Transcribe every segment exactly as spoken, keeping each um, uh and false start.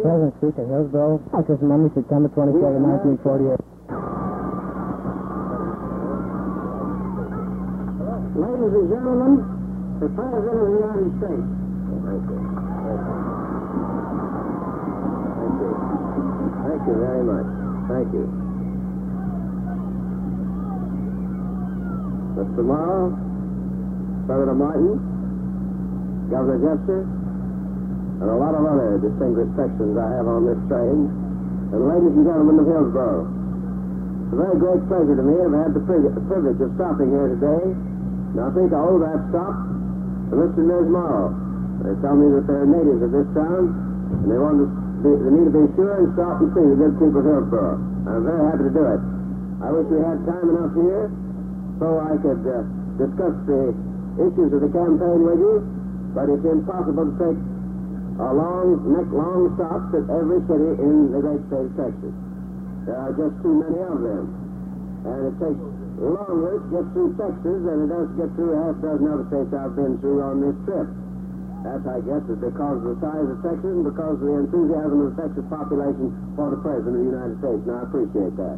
Pleasant Street to Hillsborough. Office Monday, September twenty-second, nineteen forty-eight. Ladies and gentlemen, the President of the United States. Thank you. Thank you. Thank you very much. Thank you. Mister Morrow, Senator Martin, Governor Jester, and a lot of other distinguished sections I have on this train, and ladies and gentlemen of Hillsborough. It's a very great pleasure to me to have had the privilege of stopping here today. And I think I owe that stop to Mister and Miz Morrow. They tell me that they're natives of this town, and they want to be, they need to be sure and stop and see the good people of Hillsborough. I'm very happy to do it. I wish we had time enough here so I could uh, discuss the issues of the campaign with you, but it's impossible to take a long, neck long stops at every city in the great state of Texas. There are just too many of them. And it takes longer to get through Texas than it does to get through a half dozen other states I've been through on this trip. That, I guess, is because of the size of Texas and because of the enthusiasm of the Texas population for the President of the United States, and I appreciate that.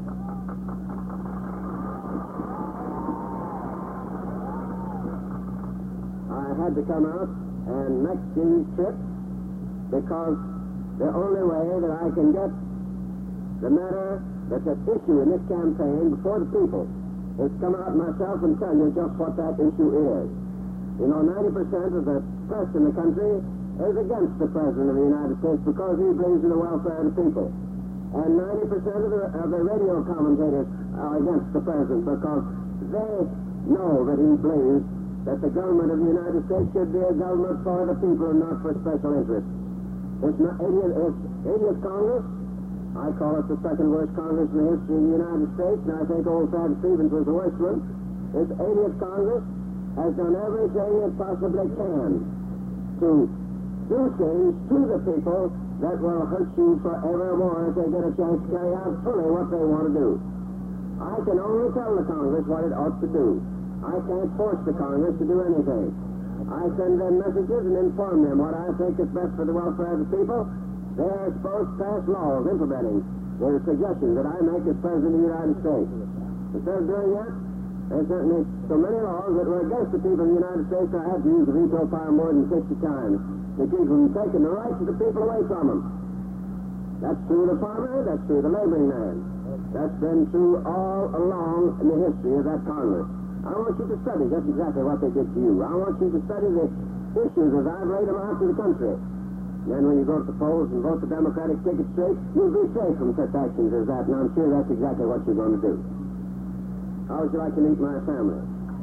I had to come out and make these trips because the only way that I can get the matter that's at issue in this campaign before the people is to come out myself and tell you just what that issue is. You know, ninety percent of the press in the country is against the President of the United States because he believes in the welfare of the people. And ninety percent of the, of the radio commentators are against the President because they know that he believes that the government of the United States should be a government for the people and not for special interests. It's not idiot, it's idiot Congress. I call it the second worst Congress in the history of the United States, and I think old Thad Stevens was the worst one. This idiot Congress has done everything it possibly can to do things to the people that will hurt you forevermore if they get a chance to carry out fully what they want to do. I can only tell the Congress what it ought to do. I can't force the Congress to do anything. I send them messages and inform them what I think is best for the welfare of the people. They're supposed to pass laws implementing the suggestions that I make as President of the United States. Instead of doing that, there's certainly so many laws that were against the people of the United States that I had to use the veto power more than sixty times to keep them taking the rights of the people away from them. That's true of the farmer, that's true of the laboring man. That's been true all along in the history of that Congress. I want you to study just exactly what they did to you. I want you to study the issues as I've laid them out to the country. And then when you go to the polls and vote the Democratic ticket straight, you'll be safe from such actions as that, and I'm sure that's exactly what you're going to do. How would you like to meet my family?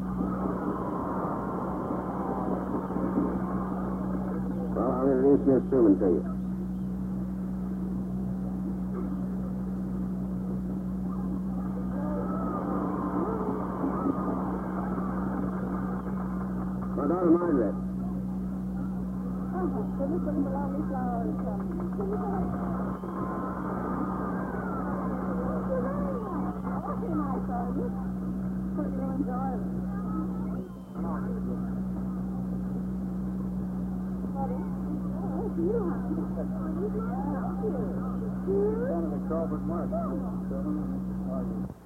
Well, I'll introduce Miss Truman to you. My daughter Margaret. Senator Crawford Martin.